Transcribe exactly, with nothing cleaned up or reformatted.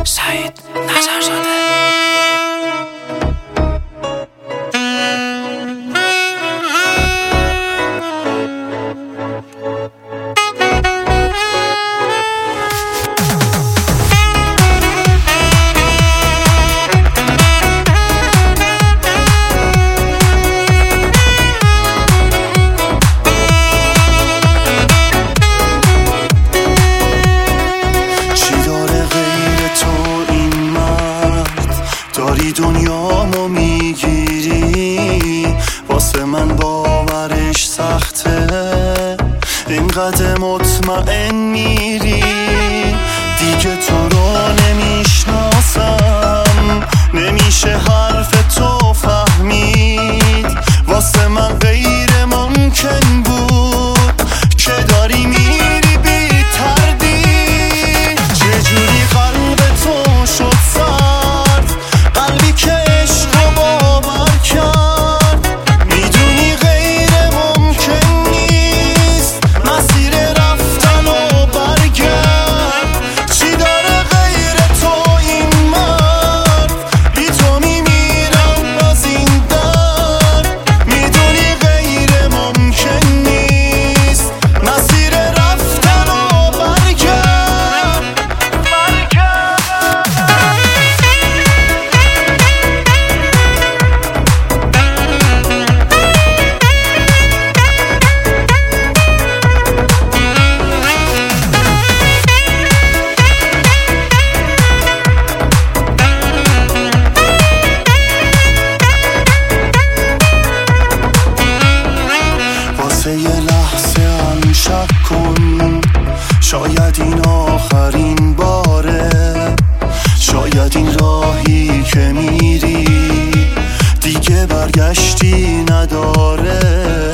سعید نظرزاده. داری دنیامو میگیری، واسه من باورش سخته، اینقدر مطمئن میری. دیگه تو رو نمیشناسم، نمیشه حرف تو فهمید. واسه من غیر ممکن بود که داری میری بی تردید. چجوری قلب تو شد سرد، قلبی که عشق رو باور کرد. میدونی غیر ممکن نیست مسیر رفتن و برگرد. چی داره غیر تو این مرد، بی تو میمیرم از این درد. میدونی غیر ممکن نیست مسیر رفتن و برگرد. واسه یه لحظه هم شک کن، شاید این آخرین باره. شاید این راهی که میری دیگه برگشتی نداره.